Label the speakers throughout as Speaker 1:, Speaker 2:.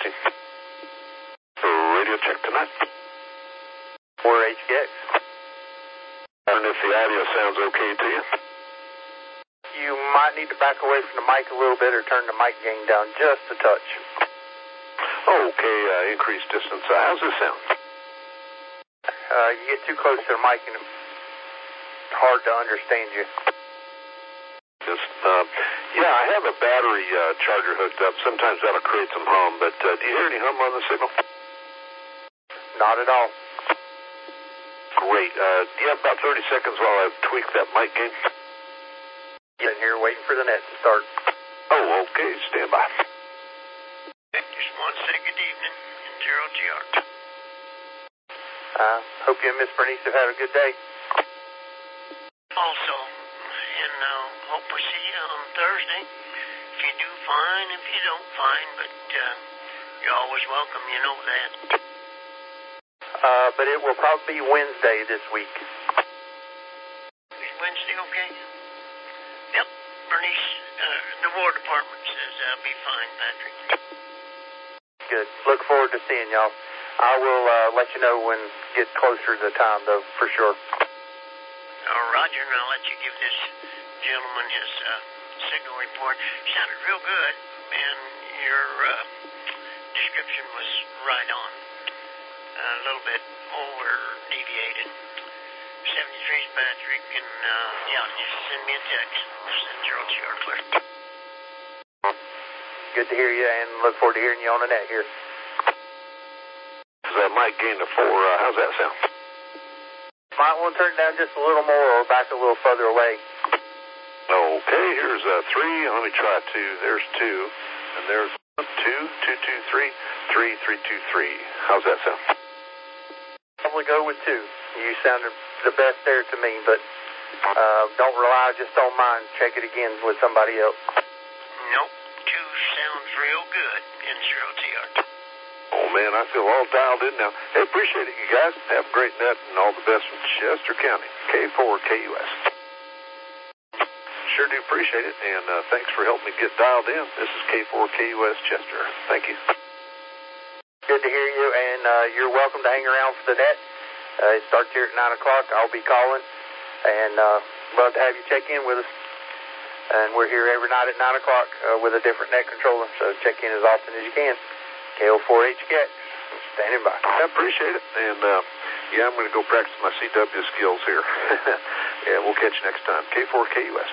Speaker 1: testing. Radio check tonight.
Speaker 2: 4HX.
Speaker 1: And if the audio sounds okay to you?
Speaker 2: You might need to back away from the mic a little bit or turn the mic gain down just a touch.
Speaker 1: Okay, increased distance. How's this sound?
Speaker 2: You get too close to the mic and it's hard to understand you.
Speaker 1: Yeah, I have a battery charger hooked up. Sometimes that'll create some hum, but do you hear any hum on the signal?
Speaker 2: Not at all.
Speaker 1: Great. Do you have about 30 seconds while I tweak that mic gain?
Speaker 2: Sitting here waiting for the net to start.
Speaker 1: Oh, okay. Stand by.
Speaker 3: Just want to say good evening in 0TR.
Speaker 2: Hope you and Miss Bernice have had a good day.
Speaker 3: Also, and hope we see you on Thursday. If you do, fine. If you don't, fine. But you're always welcome. You know that.
Speaker 2: But it will probably be Wednesday this week.
Speaker 3: Is Wednesday okay? Yep. Bernice, the War Department says I'll be fine, Patrick.
Speaker 2: Good. Look forward to seeing y'all. I will let you know when it gets closer to the time, though, for sure.
Speaker 3: Roger, and I'll let you give this gentleman his signal report. Sounded real good, and your description was right on. A little bit over-deviated. 73's Patrick, and yeah, just send me a text. Send 0TR clear.
Speaker 2: Good to hear you, and look forward to hearing you on the net here.
Speaker 1: That mic gain to 4. How's that sound?
Speaker 2: Might want to turn it down just a little more or back a little further away.
Speaker 1: Okay, here's 3. Let me try 2. There's 2. And there's 2, 2, 2, 3, 3, 3, 2, 3. How's that sound?
Speaker 2: Probably go with 2. You sounded the best there to me, but don't rely just on mine. Check it again with somebody else.
Speaker 3: Nope, 2 sounds real good in 0TR.
Speaker 1: Oh, man, I feel all dialed in now. Hey, appreciate it, you guys. Have a great net and all the best from Chester County. K4KUS. Sure do appreciate it, and thanks for helping me get dialed in. This is K4KUS Chester. Thank you.
Speaker 2: Good to hear you, and you're welcome to hang around for the net. It starts here at 9 o'clock. I'll be calling, and love to have you check in with us. And we're here every night at 9 o'clock with a different net controller, so check in as often as you can. KO4HK, standing by.
Speaker 1: I appreciate it, and yeah, I'm going to go practice my CW skills here. Yeah, we'll catch you next time. K4KUS.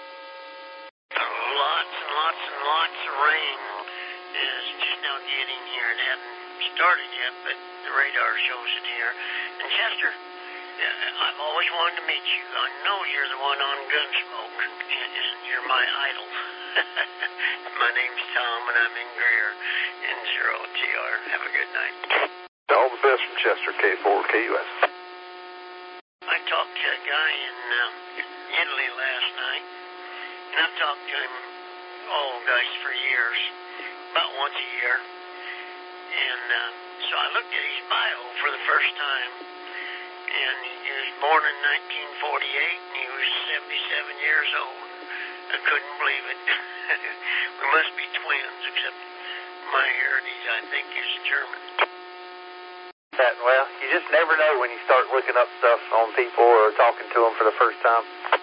Speaker 3: Lots and lots and lots of rain is just now getting here. It hadn't started yet, but the radar shows it here. And Chester, I've always wanted to meet you. I know you're the one on Gunsmoke, and you're my idol. My name's Tom, and I'm in Greer in 0TR. Have a good night.
Speaker 1: All the best from Chester, K4KUS.
Speaker 3: I talked to a guy in Italy last night, and I've talked to him, for years, about once a year. And so I looked at his bio for the first time, and he was born in 1948, and he was 77 years old. I couldn't believe it. We must be twins, except my heritage, I think, is German.
Speaker 2: Well, you just never know when you start looking up stuff on people or talking to them for the first time.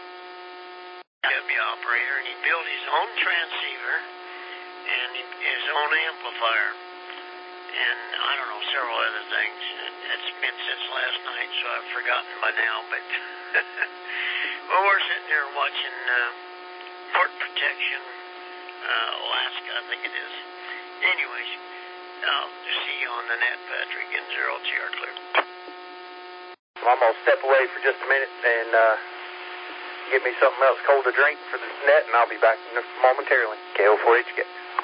Speaker 3: W operator, and he built his own transceiver and his own amplifier, and I don't know, several other things. It's been since last night, so I've forgotten by now, but well, we're sitting there watching Port Protection, Alaska, I think it is. Anyways, I'll see you on the net, Patrick, in 0TR clear.
Speaker 2: Well, I'm going to step away for just a minute and get me something else cold to drink for the net, and I'll be back momentarily. KO4HK.